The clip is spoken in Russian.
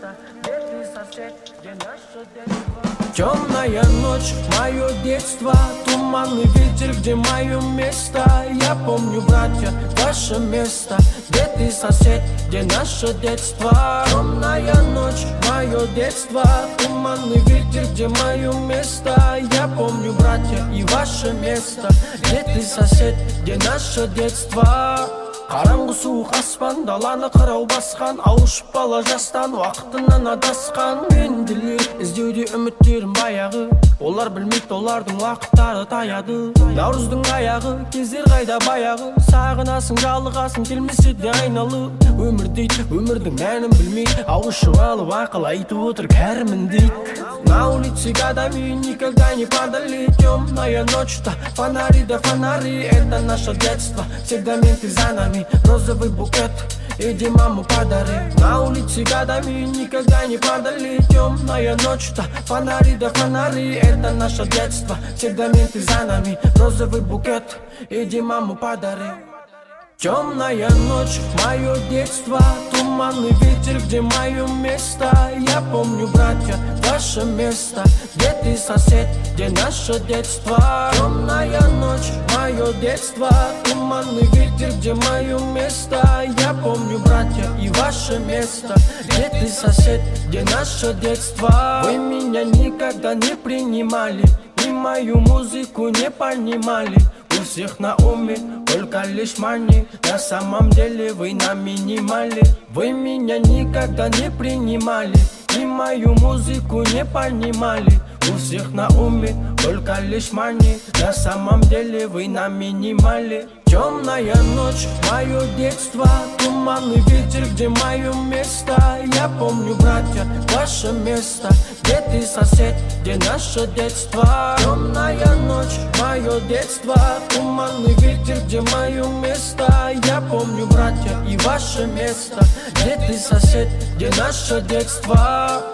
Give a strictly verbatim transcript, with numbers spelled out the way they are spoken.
место, где ты сосед, где наше детство. Темная ночь, мое детство, туманный ветер, где мое место. Я помню, братья, ваше место, где ты сосед, где наше детство. Темная ночь, мое детство, туманный ветер, где мое место. Я помню, братья, и ваше место, где ты сосед, где наше детство. Қараңғы суық аспан, даланы қырау басқан, ауышып бала жастан, уақытынан адасқан. Пенделер іздеуде үміттерім баяғы, олар білмейді, олардың уақыттары таяды. Наурыздың аяғы, кездер қайда баяғы, сағынасың, жалығасың, келмесе де айналы. Өмір дейді, өмірдің мәнін білмейді, ауышып алып ақыл айтып отыр кәрімін дейді. На улице годами никогда не падали. Темная ночь-то, фонари да фонари, это наше детство, всегда менты за нами. Розовый букет, иди маму подари. На улице годами никогда не падали. Темная ночь-то, фонари да фонари, это наше детство, всегда менты за нами. Розовый букет, иди маму подари. Темная ночь, мое детство, туманный ветер, где мое место. Я помню, братья, ваше место, где ты сосед, где наше детство. Темная ночь, мое детство, туманный ветер, где мое место. Я помню, братья, и ваше место, где ты сосед, где наше детство. Вы меня никогда не принимали, и мою музыку не понимали. У всех на уме только лишь мани, на самом деле вы на минимале. Вы меня никогда не принимали, и мою музыку не понимали. У всех на уме только лишь мани, на самом деле вы на минимале. Темная ночь, мое детство, туманный ветер, где мое место. Я помню, братья, ваше место, где ты сосед, где наше детство. Темная ночь, мое детство, туманный ветер, где мое место. Я помню, братья, и ваше место, где ты сосед, где наше детство.